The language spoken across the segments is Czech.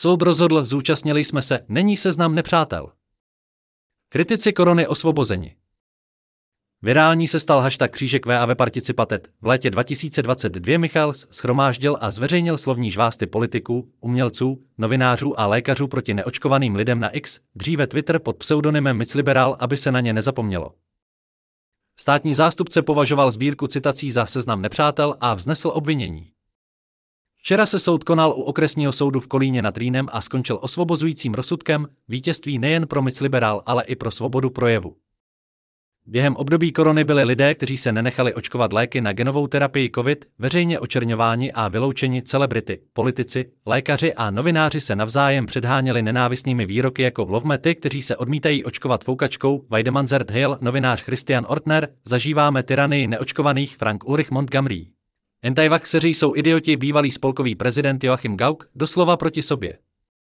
Soud rozhodl, zúčastnili jsme se, není seznam nepřátel. Kritici korony osvobozeni. Virální se stal hashtag křížek VAV participatet. V létě 2022 Michals shromáždil a zveřejnil slovní žvásty politiků, umělců, novinářů a lékařů proti neočkovaným lidem na X, dříve Twitter pod pseudonymem Micliberal, aby se na ně nezapomnělo. Státní zástupce považoval sbírku citací za seznam nepřátel a vznesl obvinění. Včera se soud konal u okresního soudu v Kolíně nad Rýnem a skončil osvobozujícím rozsudkem, vítězství nejen pro Micliberal, ale i pro svobodu projevu. Během období korony byli lidé, kteří se nenechali očkovat léky na genovou terapii COVID, veřejně očerňováni a vyloučeni. Celebrity, politici, lékaři a novináři se navzájem předháněli nenávistnými výroky jako vlovme ty, kteří se odmítají očkovat foukačkou. Weidemann Hill, novinář Christian Ortner, zažíváme tyranii neočkovaných. Frank Ulrich Montgomery. Antivaxeři jsou idioti. Bývalý spolkový prezident Joachim Gauck, doslova proti sobě.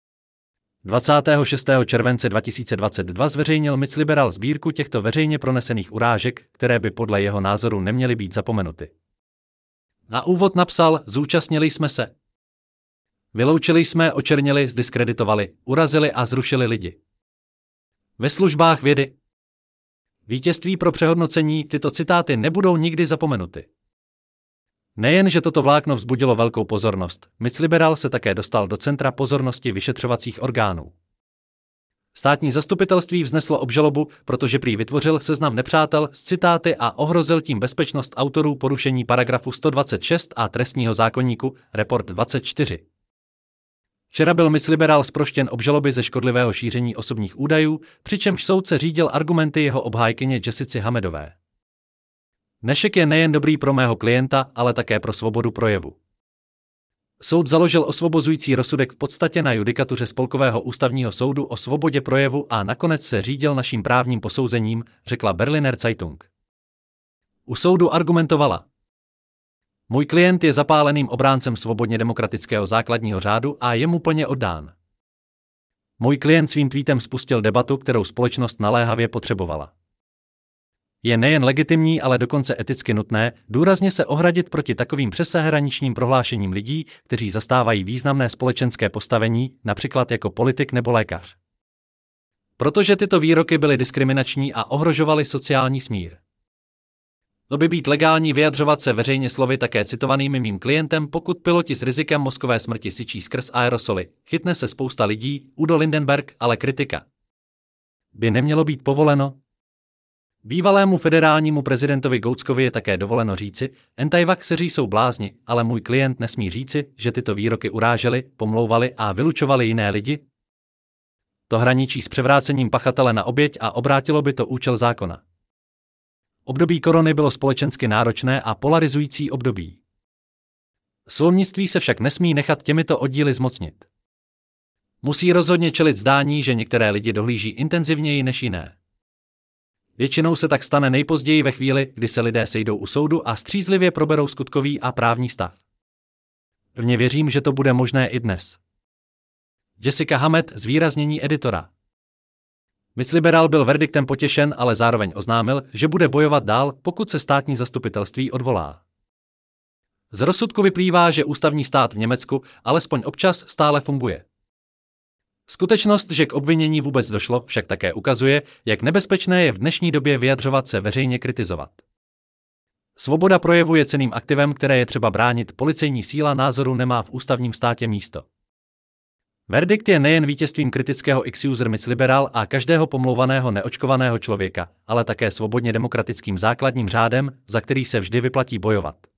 26. července 2022 zveřejnil Micliberal sbírku těchto veřejně pronesených urážek, které by podle jeho názoru neměly být zapomenuty. Na úvod napsal, zúčastnili jsme se. Vyloučili jsme, očernili, zdiskreditovali, urazili a zrušili lidi. Ve službách vědy. Vítězství pro přehodnocení, tyto citáty nebudou nikdy zapomenuty. Nejen, že toto vlákno vzbudilo velkou pozornost, Micliberal se také dostal do centra pozornosti vyšetřovacích orgánů. Státní zastupitelství vzneslo obžalobu, protože prý vytvořil seznam nepřátel s citáty a ohrozil tím bezpečnost autorů porušení paragrafu 126 a trestního zákoníku, Report 24. Včera byl Micliberal zproštěn obžaloby ze škodlivého šíření osobních údajů, přičemž soudce řídil argumenty jeho obhájkyně Jessicy Hamedové. Dnešek je nejen dobrý pro mého klienta, ale také pro svobodu projevu. Soud založil osvobozující rozsudek v podstatě na judikatuře Spolkového ústavního soudu o svobodě projevu a nakonec se řídil naším právním posouzením, řekla Berliner Zeitung. U soudu argumentovala. Můj klient je zapáleným obráncem svobodně demokratického základního řádu a je mu plně oddán. Můj klient svým tweetem spustil debatu, kterou společnost naléhavě potřebovala. Je nejen legitimní, ale dokonce eticky nutné důrazně se ohradit proti takovým přeshraničním prohlášením lidí, kteří zastávají významné společenské postavení, například jako politik nebo lékař. Protože tyto výroky byly diskriminační a ohrožovaly sociální smír. To by být legální vyjadřovat se veřejně slovy také citovaným mým klientem, pokud piloti s rizikem mozkové smrti syčí skrz aerosoly. Chytne se spousta lidí, Udo Lindenberg, ale kritika. By nemělo být povoleno? Bývalému federálnímu prezidentovi Gouckovi je také dovoleno říci, antivaxeři jsou blázni, ale můj klient nesmí říci, že tyto výroky urážely, pomlouvali a vylučovali jiné lidi? To hraničí s převrácením pachatele na oběť a obrátilo by to účel zákona. Období korony bylo společensky náročné a polarizující období. Slovnictví se však nesmí nechat těmito oddíly zmocnit. Musí rozhodně čelit zdání, že některé lidi dohlíží intenzivněji než jiné. Většinou se tak stane nejpozději ve chvíli, kdy se lidé sejdou u soudu a střízlivě proberou skutkový a právní stav. Pevně věřím, že to bude možné i dnes. Jessica Hamed, zvýraznění editora. Micliberal byl verdiktem potěšen, ale zároveň oznámil, že bude bojovat dál, pokud se státní zastupitelství odvolá. Z rozsudku vyplývá, že ústavní stát v Německu alespoň občas stále funguje. Skutečnost, že k obvinění vůbec došlo, však také ukazuje, jak nebezpečné je v dnešní době vyjadřovat se veřejně kritizovat. Svoboda projevu je cenným aktivem, které je třeba bránit, policejní síla názoru nemá v ústavním státě místo. Verdikt je nejen vítězstvím kritického ex-user Micliberal a každého pomlouvaného neočkovaného člověka, ale také svobodně demokratickým základním řádem, za který se vždy vyplatí bojovat.